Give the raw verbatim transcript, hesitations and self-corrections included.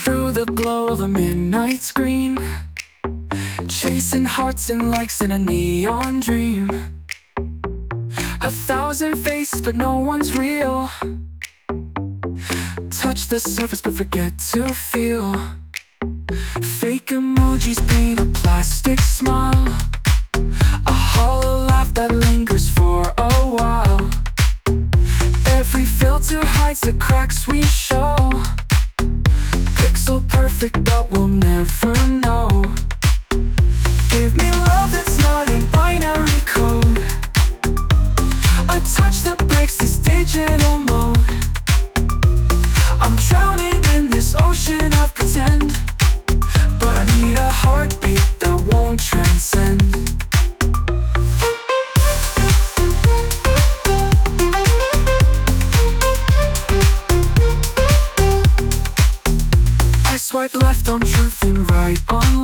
through the glow of a midnight screen, chasing hearts and likes in a neon dream. A thousand faces but no one's real. Touch the surface but forget to feel. Fake emojis paint a plastic smile, a hollow laugh that lingers for a while. Every filter hides the cracks we show. Pixel perfect but we'll never know. Give me love that's not in binary code, a touch that breaks this digital mode. I'm drowning in this ocean of pretend, but I need a heartbeat that won't transcend. I swipe left on truth and right on